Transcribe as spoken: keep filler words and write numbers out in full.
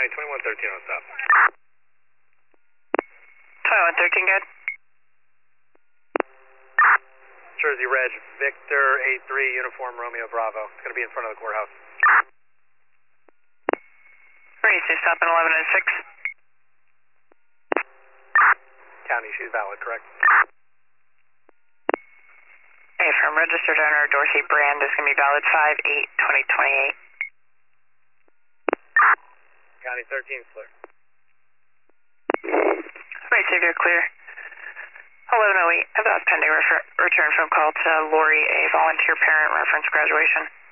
County twenty-one thirteen on stop. twenty-one thirteen, good. Jersey Reg, Victor eight three, Uniform Romeo Bravo. It's going to be in front of the courthouse. Ready to stop in eleven oh six. County, she's valid, correct? Hey, from registered owner Dorothy Brand is going to be valid five eight twenty twenty-eight. County thirteen, clear. Right, Savior, clear. eleven oh eight, about pending refer- return phone call to Lori, a volunteer parent reference graduation.